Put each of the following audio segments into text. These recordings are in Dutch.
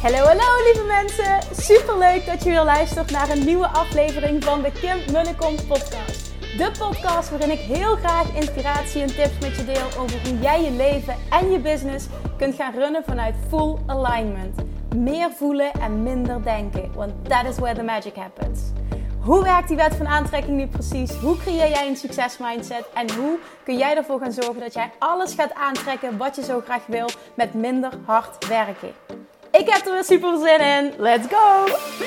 Hallo lieve mensen, superleuk dat je weer luistert naar een nieuwe aflevering van de Kim Munnekom podcast. De podcast waarin ik heel graag inspiratie en tips met je deel over hoe jij je leven en je business kunt gaan runnen vanuit full alignment. Meer voelen en minder denken, want that is where the magic happens. Hoe werkt die wet van aantrekking nu precies? Hoe creëer jij een succesmindset? En hoe kun jij ervoor gaan zorgen dat jij alles gaat aantrekken wat je zo graag wil met minder hard werken? Ik heb er weer super zin in. Let's go!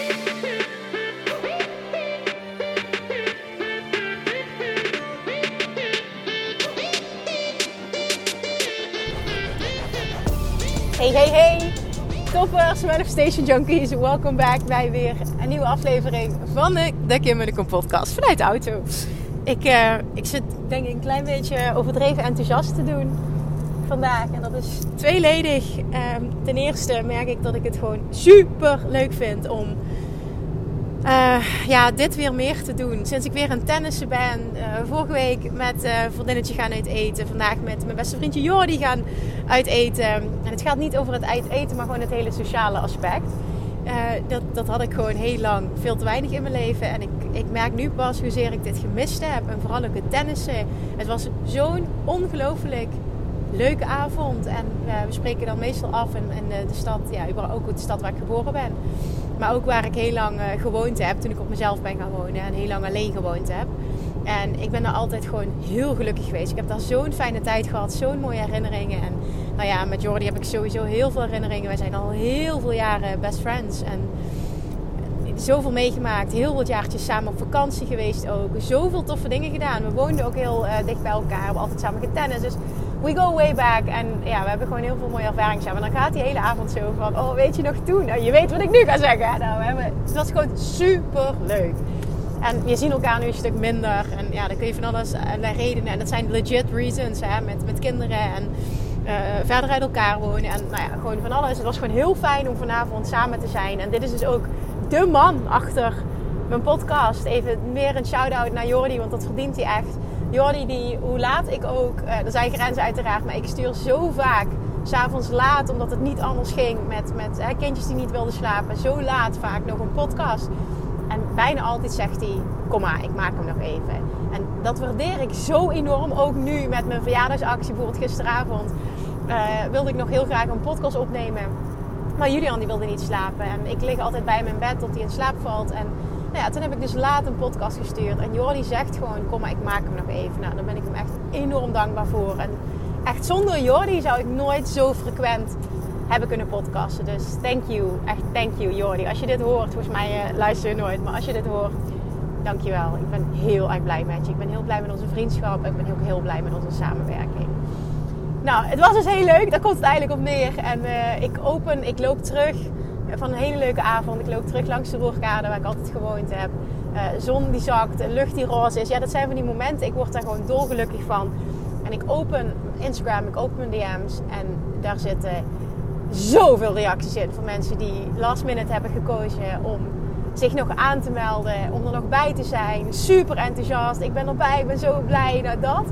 Hey! Toppers, Manifestation Junkies. Welkom back bij weer een nieuwe aflevering van de Kim Munnekom podcast vanuit de auto. Ik zit denk ik een klein beetje overdreven enthousiast te doen vandaag. En dat is tweeledig. Ten eerste merk ik dat ik het gewoon super leuk vind om dit weer meer te doen. Sinds ik weer aan tennissen ben. Vorige week met een vriendinnetje gaan uiteten. Vandaag met mijn beste vriendje Jordi gaan uiteten. En het gaat niet over het uiteten, maar gewoon het hele sociale aspect. Dat had ik gewoon heel lang veel te weinig in mijn leven. En ik merk nu pas hoezeer ik dit gemist heb. En vooral ook het tennissen. Het was zo'n ongelooflijk leuke avond. En we spreken dan meestal af in de stad. Ja, ook de stad waar ik geboren ben. Maar ook waar ik heel lang gewoond heb. Toen ik op mezelf ben gaan wonen. En heel lang alleen gewoond heb. En ik ben daar altijd gewoon heel gelukkig geweest. Ik heb daar zo'n fijne tijd gehad. Zo'n mooie herinneringen. En nou ja, met Jordi heb ik sowieso heel veel herinneringen. Wij zijn al heel veel jaren best friends. En zoveel meegemaakt. Heel wat jaartjes samen op vakantie geweest ook. Zoveel toffe dingen gedaan. We woonden ook heel dicht bij elkaar. We hebben altijd samen getennis. Dus we go way back. En ja, we hebben gewoon heel veel mooie ervaringen samen. En dan gaat die hele avond zo van, oh weet je nog toen? Nou, je weet wat ik nu ga zeggen. Nou, het was gewoon super leuk. En je ziet elkaar nu een stuk minder. En ja, dan kun je van alles redenen. En dat zijn legit reasons. Hè, met kinderen en verder uit elkaar wonen. En nou ja, gewoon van alles. Het was gewoon heel fijn om vanavond samen te zijn. En dit is dus ook de man achter mijn podcast. Even weer een shout-out naar Jordi. Want dat verdient hij echt. Jordi, hoe laat ik ook. Er zijn grenzen uiteraard. Maar ik stuur zo vaak 's avonds laat. Omdat het niet anders ging. Met kindjes die niet wilden slapen. Zo laat vaak nog een podcast. En bijna altijd zegt hij, kom maar, ik maak hem nog even. En dat waardeer ik zo enorm. Ook nu met mijn verjaardagsactie, bijvoorbeeld gisteravond. Wilde ik nog heel graag een podcast opnemen. Maar Julian die wilde niet slapen. En ik lig altijd bij hem in bed tot hij in slaap valt. En nou ja, toen heb ik dus laat een podcast gestuurd. En Jordi zegt gewoon, kom maar, ik maak hem nog even. Nou, daar ben ik hem echt enorm dankbaar voor. En echt zonder Jordi zou ik nooit zo frequent hebben kunnen podcasten. Dus thank you. Echt thank you Jordi. Als je dit hoort, volgens mij luister je nooit. Maar als je dit hoort, dankjewel. Ik ben heel erg blij met je. Ik ben heel blij met onze vriendschap. En ik ben ook heel blij met onze samenwerking. Nou, het was dus heel leuk. Daar komt het eigenlijk op neer. En ik loop terug van een hele leuke avond. Ik loop terug langs de Roerkade waar ik altijd gewoond heb. Zon die zakt, lucht die roze is. Ja, dat zijn van die momenten. Ik word daar gewoon dolgelukkig van. En ik open Instagram, ik open mijn DM's. En daar zitten zoveel reacties in van mensen die last minute hebben gekozen om zich nog aan te melden, om er nog bij te zijn. Super enthousiast, ik ben erbij, ik ben zo blij, nou dat.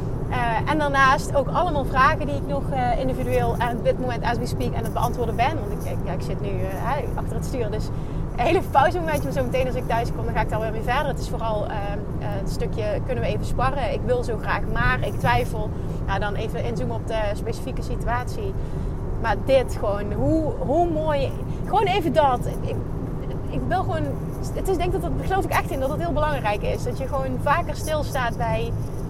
En daarnaast ook allemaal vragen die ik nog individueel aan dit moment as we speak aan het beantwoorden ben. Want ik zit nu achter het stuur, dus een hele pauzemomentje. Maar zo meteen als ik thuis kom, dan ga ik daar weer mee verder. Het is vooral het stukje, kunnen we even sparren? Ik wil zo graag, maar ik twijfel. Nou, dan even inzoomen op de specifieke situatie. Maar dit gewoon, hoe mooi. Gewoon even dat. Ik wil gewoon. Het is, denk dat geloof ik echt in dat het heel belangrijk is. Dat je gewoon vaker stilstaat bij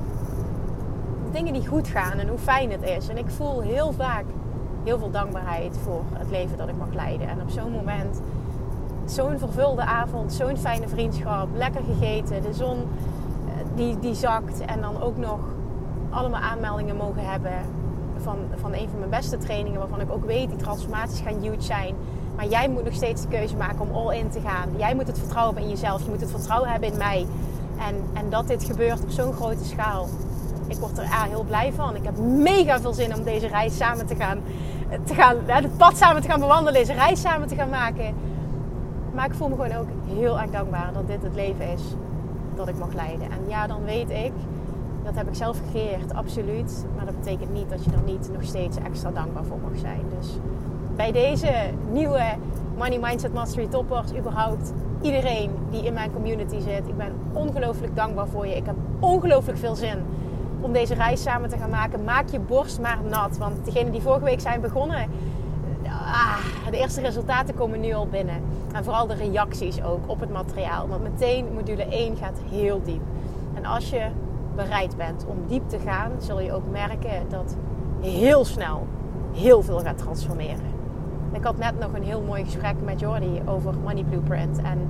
dingen die goed gaan en hoe fijn het is. En ik voel heel vaak heel veel dankbaarheid voor het leven dat ik mag leiden. En op zo'n moment, zo'n vervulde avond, zo'n fijne vriendschap, lekker gegeten, de zon die zakt en dan ook nog allemaal aanmeldingen mogen hebben van een van mijn beste trainingen, waarvan ik ook weet, die transformaties gaan huge zijn. Maar jij moet nog steeds de keuze maken om all in te gaan. Jij moet het vertrouwen hebben in jezelf. Je moet het vertrouwen hebben in mij. En dat dit gebeurt op zo'n grote schaal. Ik word er heel blij van. Ik heb mega veel zin om deze reis samen te gaan het pad samen te gaan bewandelen. Deze reis samen te gaan maken. Maar ik voel me gewoon ook heel erg dankbaar dat dit het leven is dat ik mag leiden. En ja, dan weet ik, dat heb ik zelf gecreëerd, absoluut. Maar dat betekent niet dat je er niet nog steeds extra dankbaar voor mag zijn. Dus bij deze nieuwe Money Mindset Mastery toppers, überhaupt iedereen die in mijn community zit. Ik ben ongelooflijk dankbaar voor je. Ik heb ongelooflijk veel zin om deze reis samen te gaan maken. Maak je borst maar nat. Want degenen die vorige week zijn begonnen, de eerste resultaten komen nu al binnen. En vooral de reacties ook op het materiaal. Want meteen module 1 gaat heel diep. En als je bereid bent om diep te gaan, zul je ook merken dat heel snel heel veel gaat transformeren. Ik had net nog een heel mooi gesprek met Jordi over Money Blueprint. En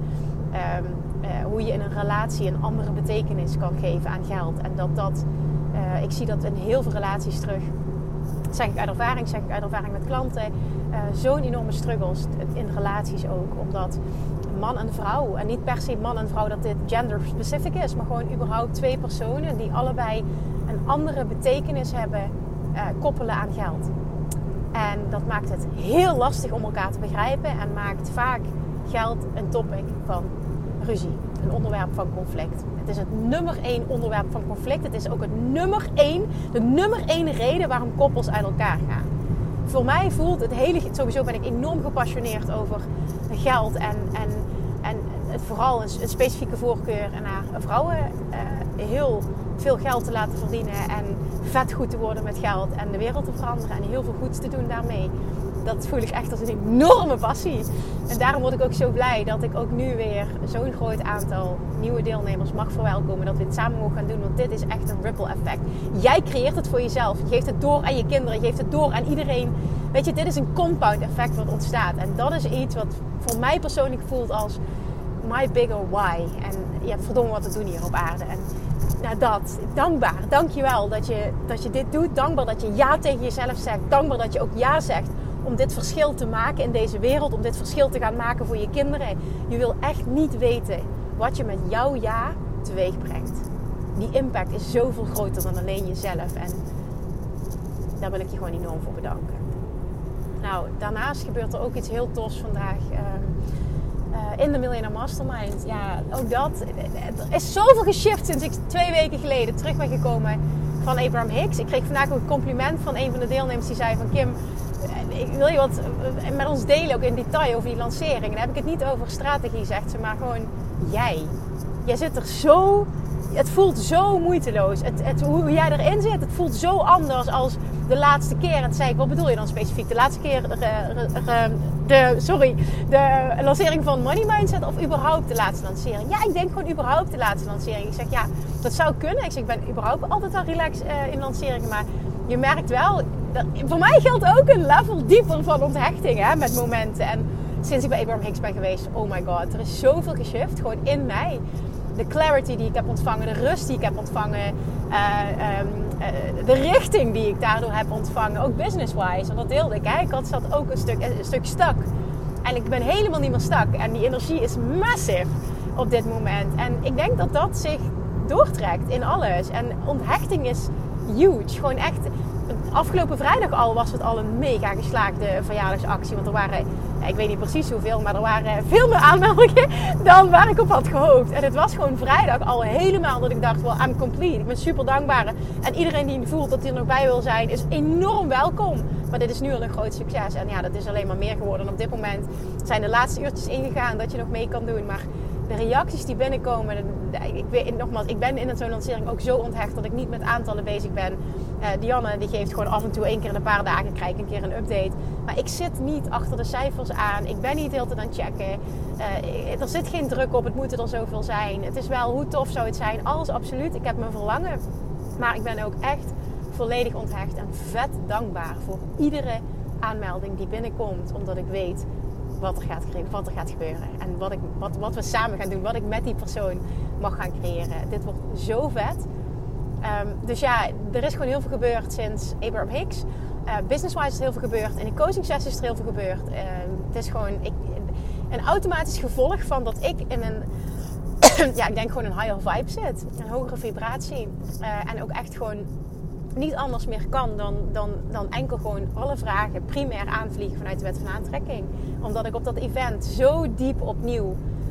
hoe je in een relatie een andere betekenis kan geven aan geld. En ik zie dat in heel veel relaties terug. Zeg ik uit ervaring met klanten. Zo'n enorme struggles in relaties ook. Omdat man en vrouw, en niet per se man en vrouw dat dit gender specific is, maar gewoon überhaupt twee personen die allebei een andere betekenis hebben, koppelen aan geld. En dat maakt het heel lastig om elkaar te begrijpen en maakt vaak geld een topic van ruzie. Een onderwerp van conflict. Het is het nummer 1 onderwerp van conflict. Het is ook de nummer 1 reden waarom koppels uit elkaar gaan. Voor mij voelt het sowieso ben ik enorm gepassioneerd over geld en het vooral een specifieke voorkeur naar vrouwen heel veel geld te laten verdienen en vet goed te worden met geld en de wereld te veranderen en heel veel goeds te doen daarmee. Dat voel ik echt als een enorme passie. En daarom word ik ook zo blij dat ik ook nu weer zo'n groot aantal nieuwe deelnemers mag verwelkomen. Dat we dit samen mogen gaan doen. Want dit is echt een ripple effect. Jij creëert het voor jezelf. Je geeft het door aan je kinderen. Je geeft het door aan iedereen. Weet je, dit is een compound effect wat ontstaat. En dat is iets wat voor mij persoonlijk voelt als my bigger why. En je hebt verdomme wat te doen hier op aarde. En dankbaar. Dankjewel dat je dit doet. Dankbaar dat je ja tegen jezelf zegt. Dankbaar dat je ook ja zegt om dit verschil te maken in deze wereld. Om dit verschil te gaan maken voor je kinderen. Je wil echt niet weten wat je met jouw ja teweeg brengt. Die impact is zoveel groter dan alleen jezelf. En daar wil ik je gewoon enorm voor bedanken. Nou, daarnaast gebeurt er ook iets heel tofs vandaag. In de Millionaire Mastermind. Ja, ook dat. Er is zoveel geshift sinds ik 2 weken geleden terug ben gekomen van Abraham Hicks. Ik kreeg vandaag ook een compliment van een van de deelnemers die zei van Kim, wil je wat met ons delen ook in detail over die lancering? En dan heb ik het niet over strategie, zegt ze, maar gewoon jij. Jij zit er zo. Het voelt zo moeiteloos. Hoe jij erin zit, het voelt zo anders als de laatste keer. En toen zei ik, wat bedoel je dan specifiek? De laatste keer de lancering van Money Mindset of überhaupt de laatste lancering? Ja, ik denk gewoon überhaupt de laatste lancering. Ik zeg, ja, dat zou kunnen. Ik zeg, ik ben überhaupt altijd wel relaxed in lanceringen. Maar je merkt wel, voor mij geldt ook een level dieper van onthechting, hè, met momenten. En sinds ik bij Abraham Hicks ben geweest, oh my god, er is zoveel geshift, gewoon in mij. De clarity die ik heb ontvangen, de rust die ik heb ontvangen, de richting die ik daardoor heb ontvangen, ook business-wise. Want dat deelde ik, hè. Ik zat ook een stuk stak. En ik ben helemaal niet meer stak. En die energie is massive op dit moment. En ik denk dat dat zich doortrekt in alles. En onthechting is huge. Gewoon echt. Afgelopen vrijdag was het al een mega geslaagde verjaardagsactie. Want er waren, ik weet niet precies hoeveel, maar er waren veel meer aanmeldingen dan waar ik op had gehoopt. En het was gewoon vrijdag al helemaal dat ik dacht, well, I'm complete. Ik ben super dankbaar. En iedereen die voelt dat hij er nog bij wil zijn, is enorm welkom. Maar dit is nu al een groot succes. En ja, dat is alleen maar meer geworden. En op dit moment zijn de laatste uurtjes ingegaan dat je nog mee kan doen. Maar de reacties die binnenkomen, ik ben in zo'n lancering ook zo onthecht dat ik niet met aantallen bezig ben. Dianne die geeft gewoon af en toe 1 keer in een paar dagen krijg ik een keer een update. Maar ik zit niet achter de cijfers aan. Ik ben niet heel te aan het checken. Er zit geen druk op. Het moeten er zoveel zijn. Het is wel, hoe tof zou het zijn? Alles absoluut. Ik heb mijn verlangen. Maar ik ben ook echt volledig onthecht en vet dankbaar voor iedere aanmelding die binnenkomt. Omdat ik weet wat er gaat gebeuren. En wat we samen gaan doen. Wat ik met die persoon mag gaan creëren. Dit wordt zo vet. Dus ja, er is gewoon heel veel gebeurd sinds Abraham Hicks. Business-wise is heel veel gebeurd. In de coaching sessies is er heel veel gebeurd. Het is gewoon een automatisch gevolg van dat ik in een ik denk gewoon een higher vibe zit. Een hogere vibratie. En ook echt gewoon niet anders meer kan dan enkel gewoon alle vragen primair aanvliegen vanuit de wet van aantrekking. Omdat ik op dat event zo diep opnieuw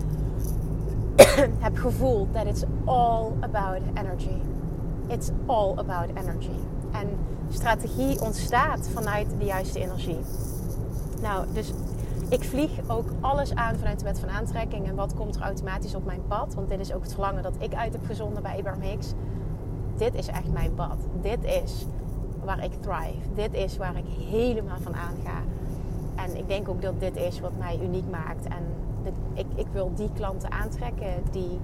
heb gevoeld that it's all about energy. It's all about energy. En strategie ontstaat vanuit de juiste energie. Nou, dus ik vlieg ook alles aan vanuit de wet van aantrekking. En wat komt er automatisch op mijn pad? Want dit is ook het verlangen dat ik uit heb gezonden bij Abraham Hicks. Dit is echt mijn pad. Dit is waar ik thrive. Dit is waar ik helemaal van aanga. En ik denk ook dat dit is wat mij uniek maakt. En ik wil die klanten aantrekken die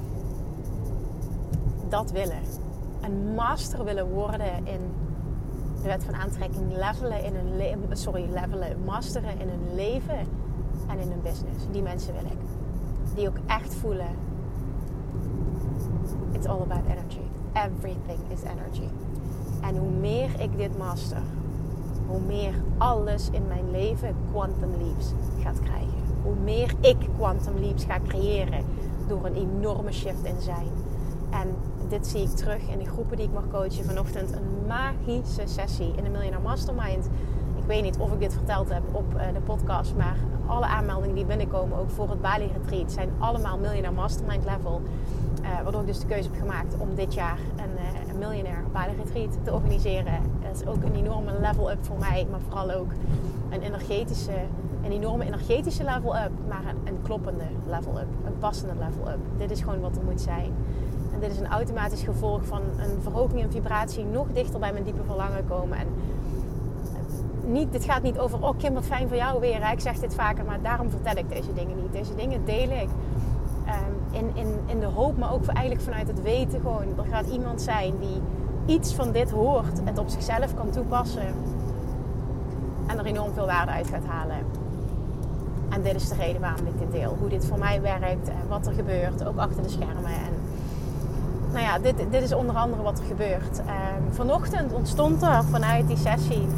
dat willen. Een master willen worden in de wet van aantrekking. Masteren in hun leven en in hun business. Die mensen wil ik. Die ook echt voelen. It's all about energy. Everything is energy. En hoe meer ik dit master, hoe meer alles in mijn leven quantum leaps gaat krijgen. Hoe meer ik quantum leaps ga creëren door een enorme shift in zijn. En dit zie ik terug in de groepen die ik mag coachen. Vanochtend een magische sessie in de Millionaire Mastermind. Ik weet niet of ik dit verteld heb op de podcast, maar alle aanmeldingen die binnenkomen, ook voor het Bali Retreat, zijn allemaal Millionaire Mastermind level. Waardoor ik dus de keuze heb gemaakt om dit jaar een Millionaire Bali Retreat te organiseren. Dat is ook een enorme level up voor mij, maar vooral ook een enorme energetische level up, maar een kloppende level up, een passende level up. Dit is gewoon wat er moet zijn. En dit is een automatisch gevolg van een verhoging in vibratie, nog dichter bij mijn diepe verlangen komen. En dit gaat niet over, oh Kim, wat fijn voor jou weer. Hè? Ik zeg dit vaker, maar daarom vertel ik deze dingen niet. Deze dingen deel ik in de hoop, maar ook eigenlijk vanuit het weten gewoon. Er gaat iemand zijn die iets van dit hoort, het op zichzelf kan toepassen en er enorm veel waarde uit gaat halen. En dit is de reden waarom ik dit deel. Hoe dit voor mij werkt en wat er gebeurt, ook achter de schermen. En nou ja, dit is onder andere wat er gebeurt. Vanochtend ontstond er vanuit die sessie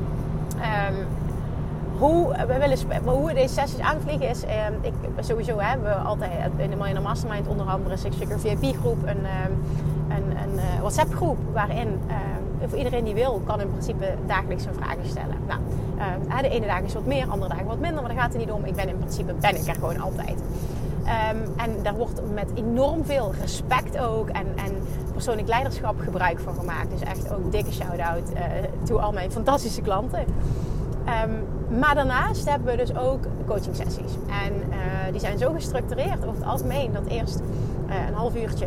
hoe we deze sessies aanvliegen is. Sowieso hebben we altijd in de Millionaire Mastermind onder andere een Six Figure VIP groep, een WhatsApp groep waarin voor iedereen die wil kan in principe dagelijks een vragen stellen. Nou, de ene dag is wat meer, andere dagen wat minder, maar daar gaat het niet om. Ben ik er gewoon altijd. En daar wordt met enorm veel respect ook en persoonlijk leiderschap gebruik van gemaakt. Dus echt ook dikke shout-out toe al mijn fantastische klanten. Maar daarnaast hebben we dus ook coaching sessies. En die zijn zo gestructureerd over het algemeen dat eerst een half uurtje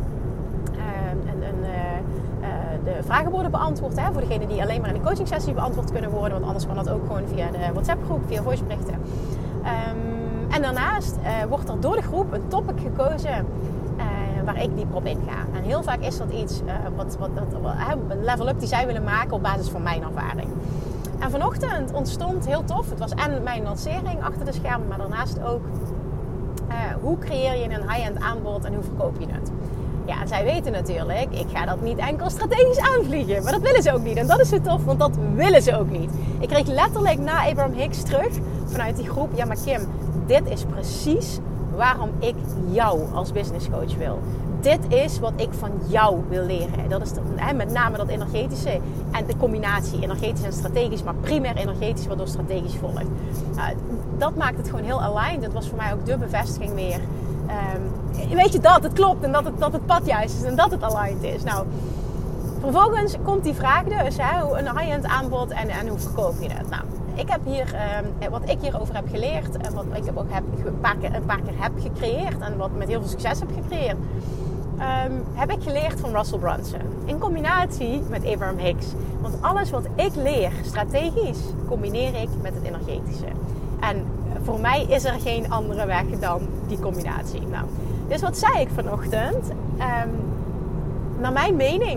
de vragen worden beantwoord. Voor degenen die alleen maar in de coaching sessie beantwoord kunnen worden. Want anders kan dat ook gewoon via de WhatsApp groep, via voiceberichten. En daarnaast wordt er door de groep een topic gekozen waar ik dieper op inga. En heel vaak is dat iets een level up die zij willen maken op basis van mijn ervaring. En vanochtend ontstond heel tof. Het was en mijn lancering achter de schermen, maar daarnaast ook hoe creëer je een high-end aanbod en hoe verkoop je het. Ja, en zij weten natuurlijk, ik ga dat niet enkel strategisch aanvliegen. Maar dat willen ze ook niet. En dat is zo tof, want dat willen ze ook niet. Ik kreeg letterlijk na Abraham Hicks terug vanuit die groep. Ja, maar Kim, dit is precies waarom ik jou als business coach wil. Dit is wat ik van jou wil leren. Dat is met name dat energetische en de combinatie energetisch en strategisch, maar primair energetisch, waardoor strategisch volgt. Dat maakt het gewoon heel aligned. Dat was voor mij ook de bevestiging weer. Weet je dat het klopt en dat het pad juist is en dat het aligned is. Nou, vervolgens komt die vraag dus, een high-end aanbod en hoe verkoop je het? Nou, ik heb hier, wat ik hierover heb geleerd en wat ik ook een paar keer heb gecreëerd en wat met heel veel succes heb gecreëerd, heb ik geleerd van Russell Brunson. In combinatie met Abraham Hicks. Want alles wat ik leer strategisch, combineer ik met het energetische. En voor mij is er geen andere weg dan die combinatie. Nou, dus wat zei ik vanochtend? Naar mijn mening,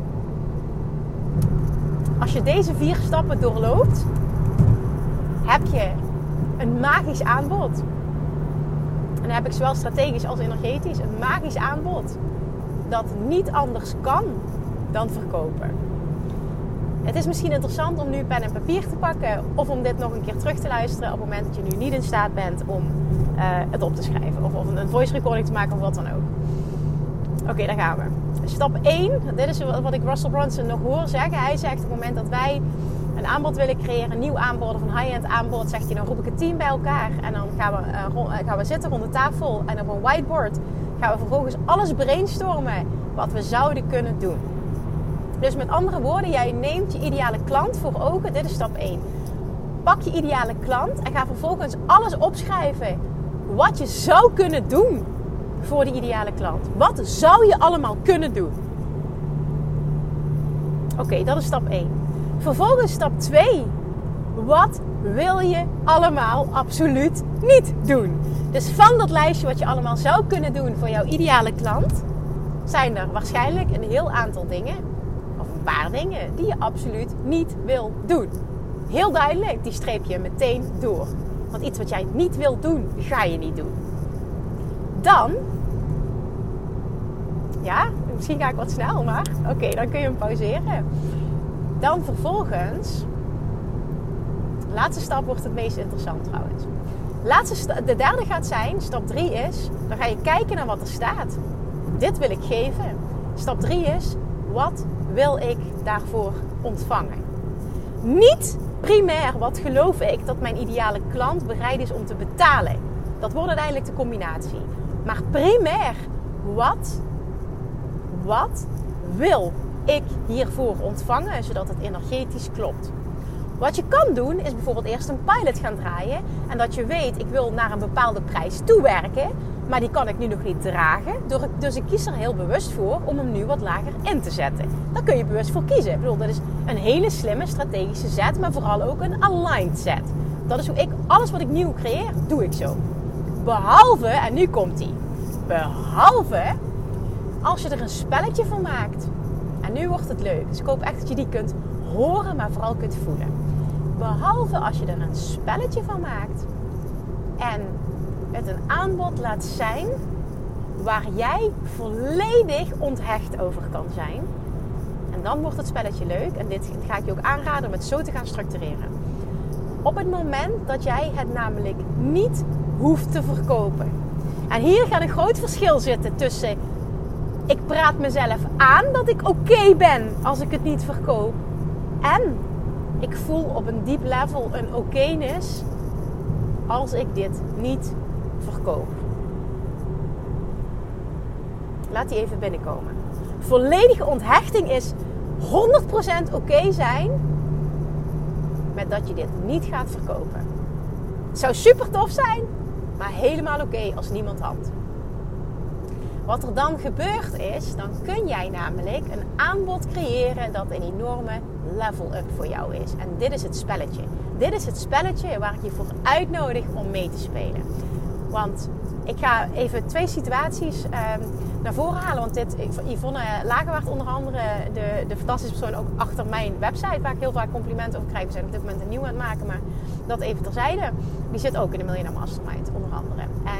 als je deze 4 stappen doorloopt, heb je een magisch aanbod. En dan heb ik zowel strategisch als energetisch een magisch aanbod dat niet anders kan dan verkopen. Het is misschien interessant om nu pen en papier te pakken of om dit nog een keer terug te luisteren op het moment dat je nu niet in staat bent om het op te schrijven of een voice recording te maken of wat dan ook. Oké, daar gaan we. Stap 1, dit is wat ik Russell Brunson nog hoor zeggen. Hij zegt op het moment dat wij een aanbod willen creëren, een nieuw aanbod of een high-end aanbod, zegt hij, dan roep ik het team bij elkaar en dan gaan we zitten rond de tafel en op een whiteboard gaan we vervolgens alles brainstormen wat we zouden kunnen doen. Dus met andere woorden, jij neemt je ideale klant voor ogen. Dit is stap 1. pak je ideale klant en ga vervolgens alles opschrijven wat je zou kunnen doen voor die ideale klant. Wat zou je allemaal kunnen doen? Oké, dat is stap 1. Vervolgens stap 2. Wat wil je allemaal absoluut niet doen? Dus van dat lijstje wat je allemaal zou kunnen doen voor jouw ideale klant, zijn er waarschijnlijk een heel aantal dingen, of een paar dingen, die je absoluut niet wil doen. Heel duidelijk, die streep je meteen door. Want iets wat jij niet wil doen, ga je niet doen. Dan, ja, misschien ga ik wat snel, maar oké, dan kun je hem pauzeren. Dan vervolgens, de laatste stap wordt het meest interessant trouwens. De derde gaat zijn, stap 3 is, dan ga je kijken naar wat er staat. Dit wil ik geven. Stap 3 is, wat wil ik daarvoor ontvangen? Niet primair, wat geloof ik dat mijn ideale klant bereid is om te betalen. Dat wordt uiteindelijk de combinatie. Maar primair, wat wil ik hiervoor ontvangen, zodat het energetisch klopt? Wat je kan doen, is bijvoorbeeld eerst een pilot gaan draaien. En dat je weet, ik wil naar een bepaalde prijs toewerken. Maar die kan ik nu nog niet dragen. Dus ik kies er heel bewust voor om hem nu wat lager in te zetten. Daar kun je bewust voor kiezen. Ik bedoel, dat is een hele slimme strategische zet. Maar vooral ook een aligned zet. Dat is hoe ik, alles wat ik nieuw creëer, doe ik zo. Behalve, en nu komt die. Behalve als je er een spelletje van maakt. En nu wordt het leuk. Dus ik hoop echt dat je die kunt horen, maar vooral kunt voelen. Behalve als je er een spelletje van maakt. En het een aanbod laat zijn waar jij volledig onthecht over kan zijn. En dan wordt het spelletje leuk. En dit ga ik je ook aanraden om het zo te gaan structureren. Op het moment dat jij het namelijk niet hoeft te verkopen. En hier gaat een groot verschil zitten tussen ik praat mezelf aan dat ik oké ben als ik het niet verkoop. En ik voel op een diep level een okéness als ik dit niet verkoop. Laat die even binnenkomen. Volledige onthechting is 100% oké zijn met dat je dit niet gaat verkopen. Het zou super tof zijn, maar helemaal oké als niemand had. Wat er dan gebeurt is, dan kun jij namelijk een aanbod creëren dat een enorme level-up voor jou is. En dit is het spelletje. Dit is het spelletje waar ik je voor uitnodig om mee te spelen. Want ik ga even 2 situaties naar voren halen. Want Yvonne Lagerwaard onder andere, de fantastische persoon ook achter mijn website, waar ik heel vaak complimenten over krijg. We zijn op dit moment een nieuw aan het maken, maar dat even terzijde. Die zit ook in de Millionaire Mastermind onder andere. En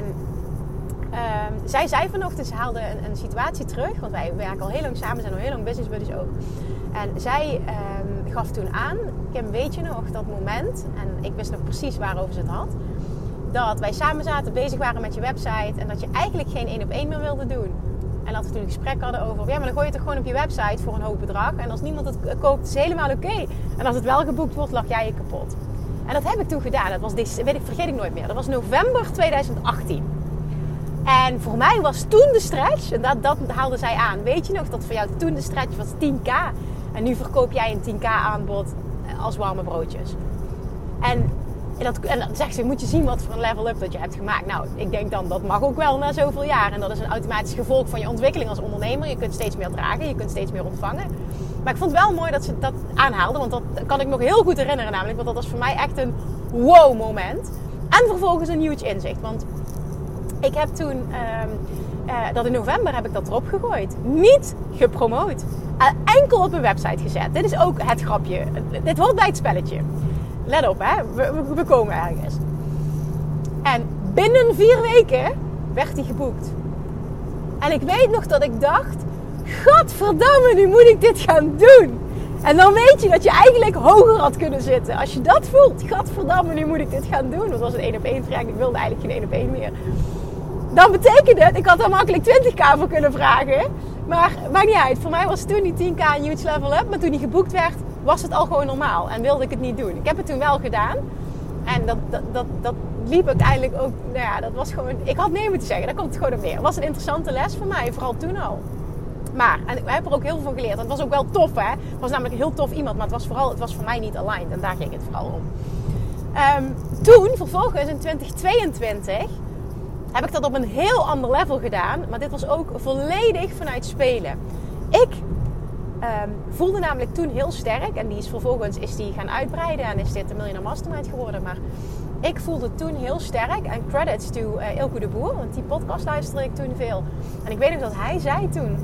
zij zei vanochtend, ze haalde een situatie terug. Want wij werken al heel lang samen, zijn al heel lang business buddies ook. En zij gaf toen aan, Kim, weet je nog dat moment, en ik wist nog precies waarover ze het had, dat wij samen zaten, bezig waren met je website en dat je eigenlijk geen 1-op-1 meer wilde doen. En dat we toen een gesprek hadden over, ja, maar dan gooi je het gewoon op je website voor een hoog bedrag. En als niemand het koopt, is het helemaal oké. En als het wel geboekt wordt, lach jij je kapot. En dat heb ik toen gedaan. Dat was vergeet ik nooit meer. Dat was november 2018. En voor mij was toen de stretch, en dat haalde zij aan. Weet je nog dat voor jou toen de stretch was 10k. En nu verkoop jij een 10k aanbod als warme broodjes. En dan zegt ze, moet je zien wat voor een level up dat je hebt gemaakt. Nou, ik denk dan, dat mag ook wel na zoveel jaar. En dat is een automatisch gevolg van je ontwikkeling als ondernemer. Je kunt steeds meer dragen, je kunt steeds meer ontvangen. Maar ik vond het wel mooi dat ze dat aanhaalde. Want dat kan ik nog heel goed herinneren namelijk. Want dat was voor mij echt een wow moment. En vervolgens een huge inzicht. Want ik heb toen, dat in november heb ik dat erop gegooid. Niet gepromoot. Enkel op een website gezet. Dit is ook het grapje. Dit hoort bij het spelletje. Let op, hè. We komen ergens. En binnen 4 weken werd die geboekt. En ik weet nog dat ik dacht, godverdamme, nu moet ik dit gaan doen. En dan weet je dat je eigenlijk hoger had kunnen zitten. Als je dat voelt, godverdamme, nu moet ik dit gaan doen. Dat was een 1-op-1 traject. Ik wilde eigenlijk geen 1-op-1 meer. Dan betekent het, ik had er makkelijk 20k voor kunnen vragen. Maar maakt niet uit. Voor mij was toen die 10k een huge level up. Maar toen die geboekt werd, was het al gewoon normaal. En wilde ik het niet doen. Ik heb het toen wel gedaan. En dat liep uiteindelijk ook, nou ja, dat was gewoon, ik had nee moeten zeggen. Daar komt het gewoon op neer. Het was een interessante les voor mij, vooral toen al. Maar, en ik heb er ook heel veel van geleerd. Het was ook wel tof, hè. Het was namelijk een heel tof iemand. Maar het was voor mij niet aligned. En daar ging het vooral om. Toen, vervolgens in 2022, heb ik dat op een heel ander level gedaan. Maar dit was ook volledig vanuit spelen. Ik voelde namelijk toen heel sterk. En vervolgens is die gaan uitbreiden. En is dit de Millionaire Mastermind geworden. Maar ik voelde toen heel sterk. En credits to Eelco de Boer. Want die podcast luisterde ik toen veel. En ik weet nog dat hij zei toen.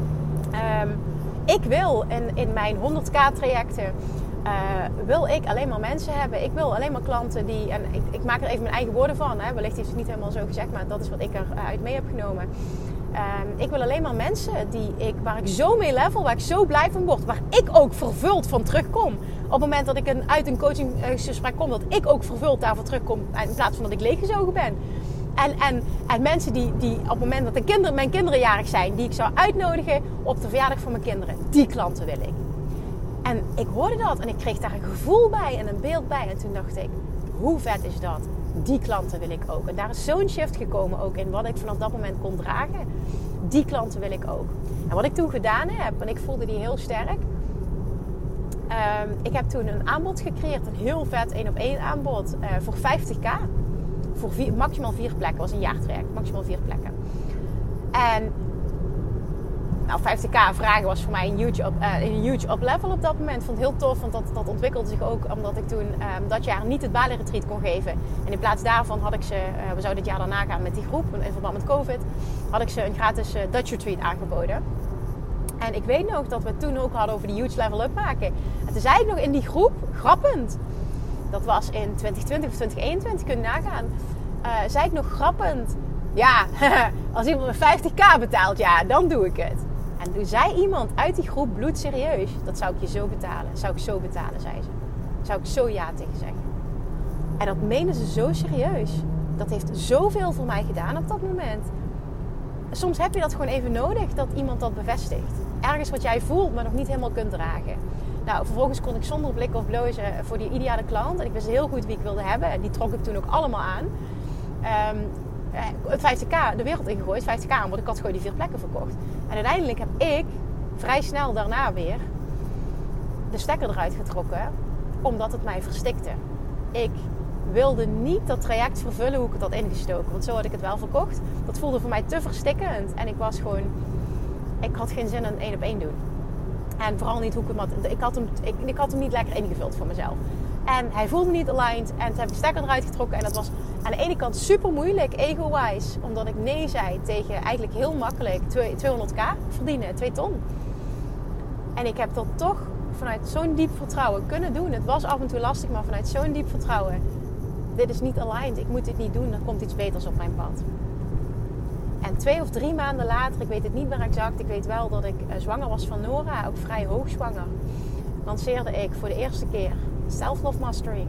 Ik wil in mijn 100k trajecten. Wil ik alleen maar mensen hebben. Ik wil alleen maar klanten die... En ik maak er even mijn eigen woorden van. Hè. Wellicht is het niet helemaal zo gezegd. Maar dat is wat ik eruit mee heb genomen. Ik wil alleen maar mensen waar ik zo mee level. Waar ik zo blij van word. Waar ik ook vervuld van terugkom. Op het moment dat ik uit een coachinggesprek kom. Dat ik ook vervuld daarvoor terugkom. In plaats van dat ik leeggezogen ben. En mensen die op het moment dat mijn kinderen jarig zijn. Die ik zou uitnodigen op de verjaardag van mijn kinderen. Die klanten wil ik. En ik hoorde dat en ik kreeg daar een gevoel bij en een beeld bij. En toen dacht ik, hoe vet is dat? Die klanten wil ik ook. En daar is zo'n shift gekomen ook in wat ik vanaf dat moment kon dragen. Die klanten wil ik ook. En wat ik toen gedaan heb, en ik voelde die heel sterk. Ik heb toen een aanbod gecreëerd. Een heel vet 1-op-1 aanbod voor 50k. Voor maximaal 4 plekken. Dat was een jaartraject. Maximaal 4 plekken. En... Nou, 50k vragen was voor mij een huge up level op dat moment. Ik vond het heel tof, want dat ontwikkelde zich ook omdat ik toen dat jaar niet het Bali Retreat kon geven. En in plaats daarvan had ik ze, we zouden het jaar daarna gaan met die groep, in verband met COVID, had ik ze een gratis Dutch Retreat aangeboden. En ik weet nog dat we het toen ook hadden over die huge level up maken. En toen zei ik nog in die groep, grappend, dat was in 2020 of 2021, kun je nagaan, zei ik nog grappend, ja, als iemand me 50k betaalt, ja, dan doe ik het. En toen zei iemand uit die groep bloedserieus, dat zou ik je zo betalen. Zou ik zo betalen, zei ze. Zou ik zo ja tegen zeggen. En dat meende ze zo serieus. Dat heeft zoveel voor mij gedaan op dat moment. Soms heb je dat gewoon even nodig, dat iemand dat bevestigt. Ergens wat jij voelt, maar nog niet helemaal kunt dragen. Nou, vervolgens kon ik zonder blikken of blozen voor die ideale klant. En ik wist heel goed wie ik wilde hebben. En die trok ik toen ook allemaal aan. 50k de wereld ingegooid, 50k aanbod. Ik had gewoon die 4 plekken verkocht. En uiteindelijk heb ik vrij snel daarna weer de stekker eruit getrokken, omdat het mij verstikte. Ik wilde niet dat traject vervullen hoe ik het had ingestoken, want zo had ik het wel verkocht. Dat voelde voor mij te verstikkend en ik had geen zin in 1-op-1 doen. En vooral niet hoe ik hem had. Ik had hem niet lekker ingevuld voor mezelf. En hij voelde me niet aligned. En toen heb ik de stekker eruit getrokken. En dat was aan de ene kant super moeilijk, ego-wise. Omdat ik nee zei tegen eigenlijk heel makkelijk 200k verdienen, 2 ton. En ik heb dat toch vanuit zo'n diep vertrouwen kunnen doen. Het was af en toe lastig, maar vanuit zo'n diep vertrouwen. Dit is niet aligned. Ik moet dit niet doen. Er komt iets beters op mijn pad. En 2 of 3 maanden later, ik weet het niet meer exact. Ik weet wel dat ik zwanger was van Nora. Ook vrij hoogzwanger. Lanceerde ik voor de eerste keer Self-Love Mastery.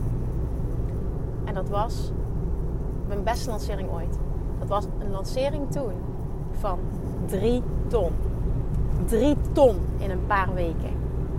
En dat was mijn beste lancering ooit. Dat was een lancering toen van 3 ton. 3 ton in een paar weken.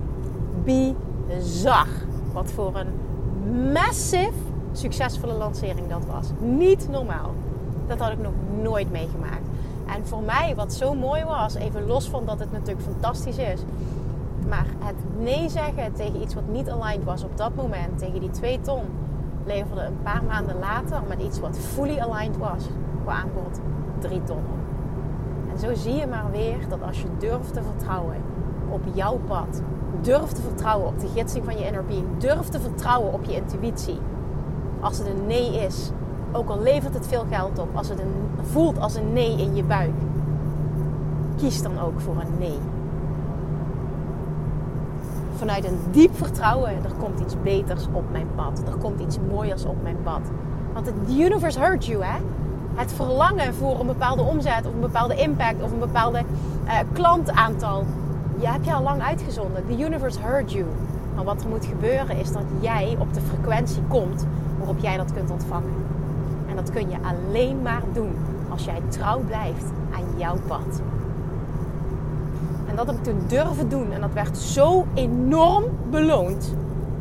Bizar. Wat voor een massive succesvolle lancering dat was. Niet normaal. Dat had ik nog nooit meegemaakt. En voor mij, wat zo mooi was, even los van dat het natuurlijk fantastisch is, maar het nee zeggen tegen iets wat niet aligned was op dat moment, tegen die 2 ton, leverde een paar maanden later met iets wat fully aligned was qua aanbod 3 ton op. En zo zie je maar weer dat als je durft te vertrouwen op jouw pad, durft te vertrouwen op de gidsing van je inner being, durft te vertrouwen op je intuïtie, als het een nee is, ook al levert het veel geld op, als het voelt als een nee in je buik, kies dan ook voor een nee. Vanuit een diep vertrouwen, er komt iets beters op mijn pad. Er komt iets mooiers op mijn pad. Want the universe heard you, hè. Het verlangen voor een bepaalde omzet of een bepaalde impact of een bepaalde klantaantal. Heb je al lang uitgezonden. The universe heard you. Maar wat er moet gebeuren is dat jij op de frequentie komt waarop jij dat kunt ontvangen. En dat kun je alleen maar doen als jij trouw blijft aan jouw pad. En dat heb ik toen durven doen. En dat werd zo enorm beloond.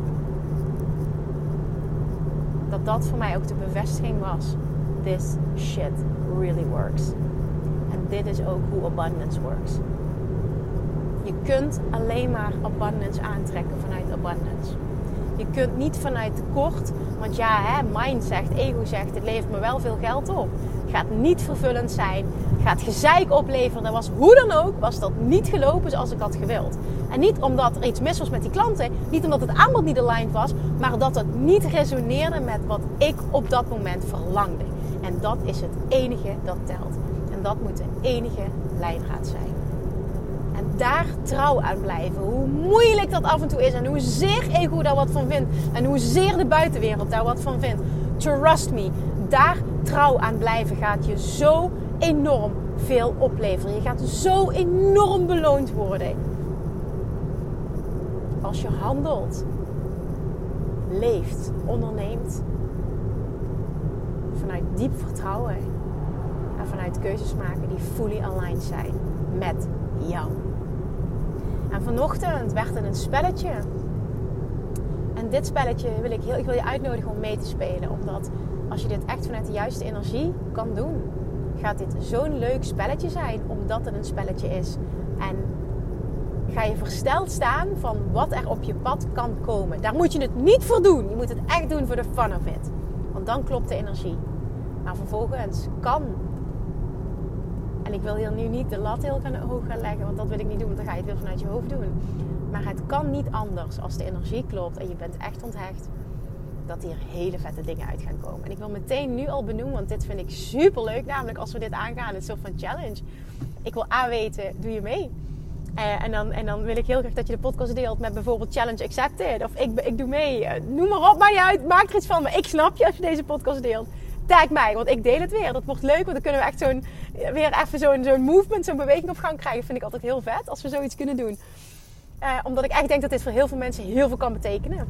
Dat voor mij ook de bevestiging was. This shit really works. En dit is ook hoe abundance works. Je kunt alleen maar abundance aantrekken vanuit abundance. Je kunt niet vanuit tekort, want mind zegt, ego zegt, het levert me wel veel geld op. Het gaat niet vervullend zijn, het gaat gezeik opleveren. Dat was hoe dan ook, was dat niet gelopen zoals ik had gewild. En niet omdat er iets mis was met die klanten, niet omdat het aanbod niet aligned was, maar dat het niet resoneerde met wat ik op dat moment verlangde. En dat is het enige dat telt. En dat moet de enige leidraad zijn. En daar trouw aan blijven. Hoe moeilijk dat af en toe is. En hoezeer ego daar wat van vindt. En hoezeer de buitenwereld daar wat van vindt. Trust me. Daar trouw aan blijven gaat je zo enorm veel opleveren. Je gaat zo enorm beloond worden. Als je handelt, leeft, onderneemt. Vanuit diep vertrouwen. En vanuit keuzes maken die fully aligned zijn met jou. En vanochtend werd het een spelletje. En dit spelletje ik wil je uitnodigen om mee te spelen. Omdat als je dit echt vanuit de juiste energie kan doen, gaat dit zo'n leuk spelletje zijn. Omdat het een spelletje is. En ga je versteld staan van wat er op je pad kan komen. Daar moet je het niet voor doen. Je moet het echt doen voor de fun of it. Want dan klopt de energie. Maar vervolgens kan. En ik wil hier nu niet de lat heel hoog gaan leggen. Want dat wil ik niet doen. Want dan ga je het weer vanuit je hoofd doen. Maar het kan niet anders als de energie klopt. En je bent echt onthecht. Dat hier hele vette dingen uit gaan komen. En ik wil meteen nu al benoemen. Want dit vind ik super leuk. Namelijk als we dit aangaan. Het is een soort van challenge. Ik wil weten. Doe je mee? En dan wil ik heel graag dat je de podcast deelt met bijvoorbeeld challenge accepted. Of ik doe mee. Noem maar op, maakt niet uit. Maak er iets van. Maar ik snap je als je deze podcast deelt. Tag mij, want ik deel het weer. Dat wordt leuk, want dan kunnen we echt weer even zo'n movement, zo'n beweging op gang krijgen. Vind ik altijd heel vet als we zoiets kunnen doen. Omdat ik echt denk dat dit voor heel veel mensen heel veel kan betekenen.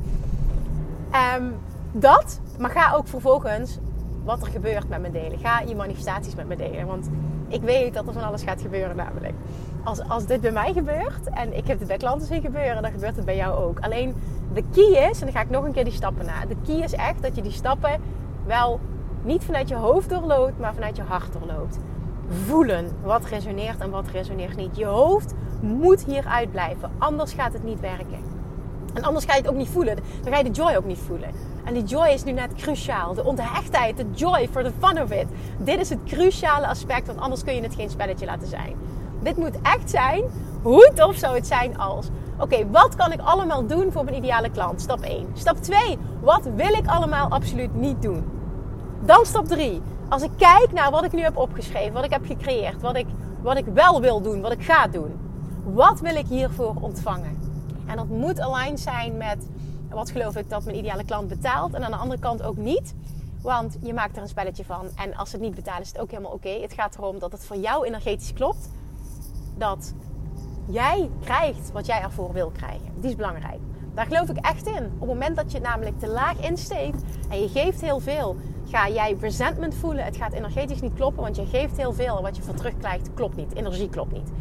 Maar ga ook vervolgens wat er gebeurt met me delen. Ga je manifestaties met me delen. Want ik weet dat er van alles gaat gebeuren namelijk. Als dit bij mij gebeurt en ik heb het bij klanten zien gebeuren, dan gebeurt het bij jou ook. Alleen de key is, en dan ga ik nog een keer die stappen na. De key is echt dat je die stappen wel niet vanuit je hoofd doorloopt, maar vanuit je hart doorloopt. Voelen wat resoneert en wat resoneert niet. Je hoofd moet hieruit blijven, anders gaat het niet werken. En anders ga je het ook niet voelen. Dan ga je de joy ook niet voelen. En die joy is nu net cruciaal. De onthechtheid, de joy for the fun of it. Dit is het cruciale aspect, want anders kun je het geen spelletje laten zijn. Dit moet echt zijn. Hoe tof zou het zijn als... Oké, wat kan ik allemaal doen voor mijn ideale klant? Stap 1. Stap 2. Wat wil ik allemaal absoluut niet doen? Dan stap 3. Als ik kijk naar wat ik nu heb opgeschreven, wat ik heb gecreëerd, wat ik wel wil doen, wat ik ga doen. Wat wil ik hiervoor ontvangen? En dat moet aligned zijn met wat geloof ik dat mijn ideale klant betaalt. En aan de andere kant ook niet. Want je maakt er een spelletje van. En als ze het niet betalen is het ook helemaal oké. Het gaat erom dat het voor jou energetisch klopt. Dat jij krijgt wat jij ervoor wil krijgen. Die is belangrijk. Daar geloof ik echt in. Op het moment dat je het namelijk te laag insteekt en je geeft heel veel, ga jij resentment voelen. Het gaat energetisch niet kloppen, want je geeft heel veel. En wat je voor terugkrijgt klopt niet. Energie klopt niet.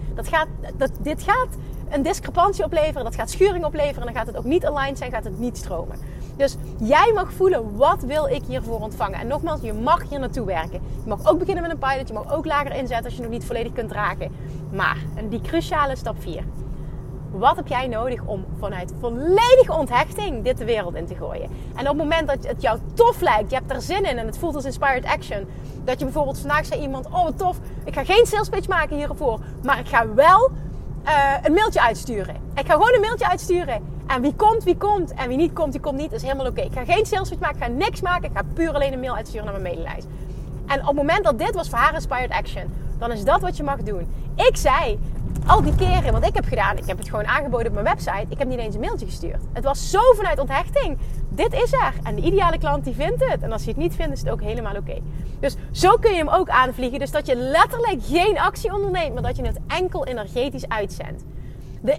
Dit gaat een discrepantie opleveren. Dat gaat schuring opleveren. En dan gaat het ook niet aligned zijn. Gaat het niet stromen. Dus jij mag voelen, wat wil ik hiervoor ontvangen? En nogmaals, je mag hier naartoe werken. Je mag ook beginnen met een pilot. Je mag ook lager inzetten als je nog niet volledig kunt dragen. Maar, en die cruciale stap 4. Wat heb jij nodig om vanuit volledige onthechting dit de wereld in te gooien? En op het moment dat het jou tof lijkt, je hebt er zin in en het voelt als inspired action. Dat je bijvoorbeeld vandaag zei iemand, oh wat tof, ik ga geen sales pitch maken hiervoor. Maar ik ga wel een mailtje uitsturen. Ik ga gewoon een mailtje uitsturen. En wie komt. En wie niet komt, die komt niet. Dat is helemaal oké. Ik ga geen sales pitch maken, ik ga niks maken. Ik ga puur alleen een mail uitsturen naar mijn maillijst. En op het moment dat dit was voor haar inspired action, dan is dat wat je mag doen. Ik zei, al die keren wat ik heb gedaan, ik heb het gewoon aangeboden op mijn website. Ik heb niet eens een mailtje gestuurd. Het was zo vanuit onthechting. Dit is er. En de ideale klant die vindt het. En als hij het niet vindt, is het ook helemaal oké. Dus zo kun je hem ook aanvliegen. Dus dat je letterlijk geen actie onderneemt, maar dat je het enkel energetisch uitzendt. De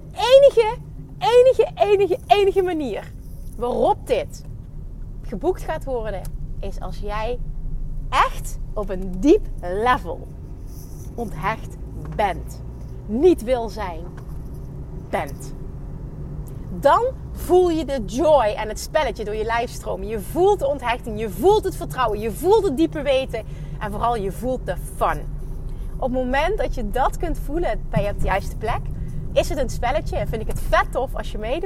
enige manier waarop dit geboekt gaat worden, is als jij echt op een diep level onthecht bent. Niet wil zijn, bent. Dan voel je de joy en het spelletje door je lijf stromen. Je voelt de onthechting, je voelt het vertrouwen, je voelt het diepe weten en vooral je voelt de fun. Op het moment dat je dat kunt voelen bij je op de juiste plek, is het een spelletje en vind ik het vet tof als je meedoet.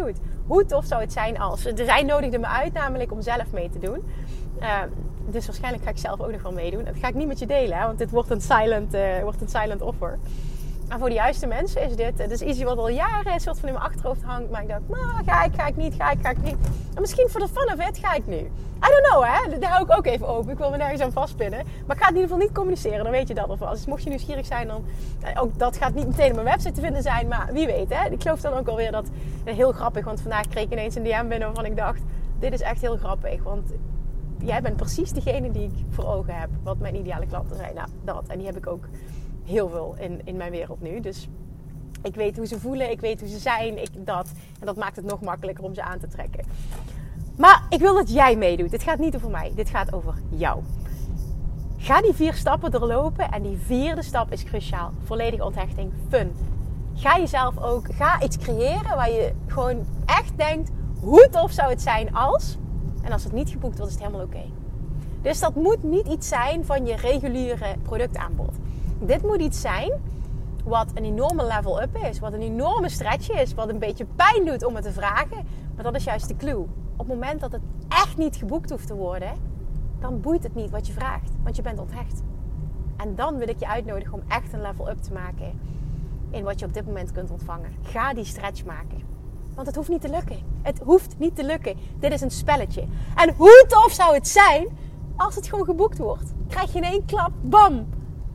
Hoe tof zou het zijn als... Zij nodigde me uit namelijk om zelf mee te doen. Dus waarschijnlijk ga ik zelf ook nog wel meedoen. Dat ga ik niet met je delen, hè, want dit wordt een silent offer. En voor de juiste mensen is dit... Het is iets wat al jaren een soort van in mijn achterhoofd hangt. Maar ik dacht, ga ik niet. En misschien voor de fun of it ga ik nu. I don't know, hè. Daar hou ik ook even open. Ik wil me nergens aan vastpinnen. Maar ik ga het in ieder geval niet communiceren. Dan weet je dat alvast. Dus mocht je nieuwsgierig zijn, dan... Ook dat gaat niet meteen op mijn website te vinden zijn. Maar wie weet, hè. Ik geloof dan ook alweer dat... Heel grappig, want vandaag kreeg ik ineens een DM binnen waarvan ik dacht... Dit is echt heel grappig, want... Jij bent precies degene die ik voor ogen heb. Wat mijn ideale klanten zijn. Nou, dat. En die heb ik ook heel veel in mijn wereld nu. Dus ik weet hoe ze voelen. Ik weet hoe ze zijn. En dat maakt het nog makkelijker om ze aan te trekken. Maar ik wil dat jij meedoet. Dit gaat niet over mij. Dit gaat over jou. Ga die 4 stappen doorlopen. En die 4e stap is cruciaal. Volledige onthechting. Fun. Ga iets creëren waar je gewoon echt denkt... Hoe tof zou het zijn als... En als het niet geboekt wordt, is het helemaal oké. Dus dat moet niet iets zijn van je reguliere productaanbod. Dit moet iets zijn wat een enorme level up is. Wat een enorme stretch is. Wat een beetje pijn doet om het te vragen. Maar dat is juist de clue. Op het moment dat het echt niet geboekt hoeft te worden... dan boeit het niet wat je vraagt. Want je bent onthecht. En dan wil ik je uitnodigen om echt een level up te maken... in wat je op dit moment kunt ontvangen. Ga die stretch maken. Want het hoeft niet te lukken. Het hoeft niet te lukken. Dit is een spelletje. En hoe tof zou het zijn als het gewoon geboekt wordt? Krijg je in 1 klap, bam!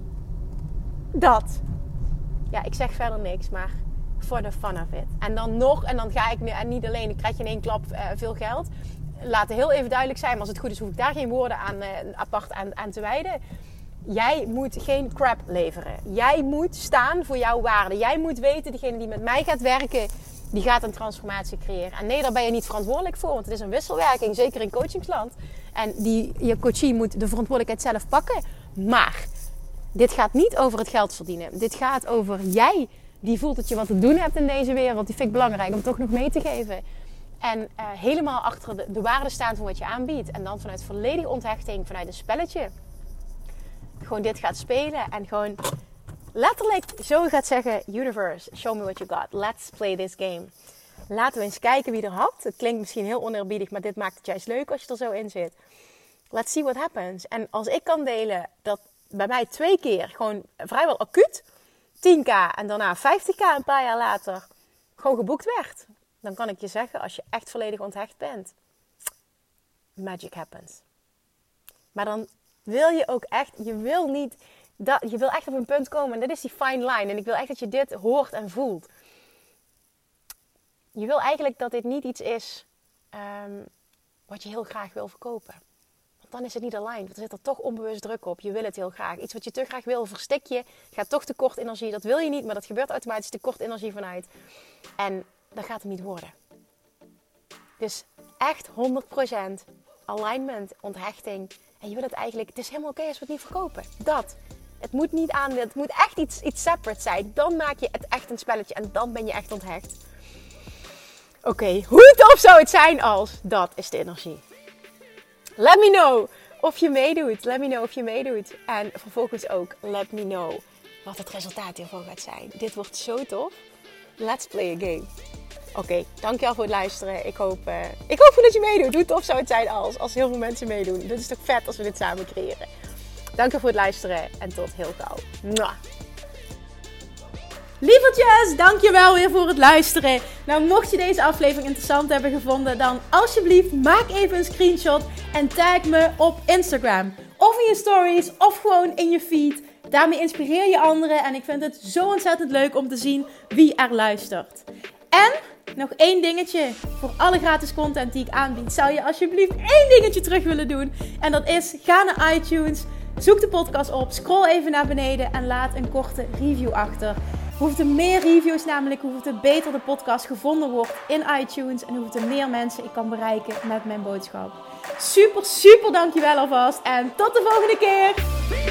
Dat. Ja, ik zeg verder niks, maar for the fun of it. En dan ga ik nu, en niet alleen, krijg je in 1 klap veel geld. Laat het heel even duidelijk zijn, maar als het goed is, hoef ik daar geen woorden apart aan te wijden. Jij moet geen crap leveren. Jij moet staan voor jouw waarde. Jij moet weten, degene die met mij gaat werken... Die gaat een transformatie creëren. En nee, daar ben je niet verantwoordelijk voor. Want het is een wisselwerking, zeker in coachingsland. En je coachie moet de verantwoordelijkheid zelf pakken. Maar dit gaat niet over het geld verdienen. Dit gaat over jij die voelt dat je wat te doen hebt in deze wereld. Die vind ik belangrijk om toch nog mee te geven. En helemaal achter de waarde staan van wat je aanbiedt. En dan vanuit volledige onthechting, vanuit een spelletje. Gewoon dit gaat spelen en gewoon... Letterlijk zo gaat zeggen, universe, show me what you got. Let's play this game. Laten we eens kijken wie er had. Het klinkt misschien heel oneerbiedig, maar dit maakt het juist leuk als je er zo in zit. Let's see what happens. En als ik kan delen dat bij mij 2 keer gewoon vrijwel acuut 10k en daarna 50k een paar jaar later gewoon geboekt werd. Dan kan ik je zeggen, als je echt volledig onthecht bent, magic happens. Maar dan wil je ook echt, je wil echt op een punt komen. En dit is die fine line. En ik wil echt dat je dit hoort en voelt. Je wil eigenlijk dat dit niet iets is wat je heel graag wil verkopen. Want dan is het niet aligned. Want er zit er toch onbewust druk op. Je wil het heel graag. Iets wat je te graag wil, verstik je. Gaat toch tekort energie. Dat wil je niet, maar dat gebeurt automatisch tekort energie vanuit. En dat gaat hem niet worden. Dus echt 100% alignment, onthechting. En je wil het eigenlijk... Het is helemaal oké als we het niet verkopen. Dat. Het moet niet het moet echt iets separate zijn. Dan maak je het echt een spelletje. En dan ben je echt onthecht. Oké, hoe tof zou het zijn als... Dat is de energie. Let me know of je meedoet. Let me know of je meedoet. En vervolgens ook, let me know wat het resultaat hiervan gaat zijn. Dit wordt zo tof. Let's play a game. Oké, dankjewel voor het luisteren. Ik hoop dat je meedoet. Hoe tof zou het zijn als heel veel mensen meedoen. Dit is toch vet als we dit samen creëren. Dankjewel voor het luisteren en tot heel gauw. Mwah. Lievertjes, dankjewel weer voor het luisteren. Nou, mocht je deze aflevering interessant hebben gevonden, dan alsjeblieft maak even een screenshot en tag me op Instagram. Of in je stories, of gewoon in je feed. Daarmee inspireer je anderen en ik vind het zo ontzettend leuk om te zien wie er luistert. En nog 1 dingetje. Voor alle gratis content die ik aanbied, zou je alsjeblieft 1 dingetje terug willen doen. En dat is, ga naar iTunes, zoek de podcast op, scroll even naar beneden en laat een korte review achter. Hoeveel meer reviews namelijk, hoeveel beter de podcast gevonden wordt in iTunes. En hoeveel meer mensen ik kan bereiken met mijn boodschap. Super, super dankjewel alvast. En tot de volgende keer.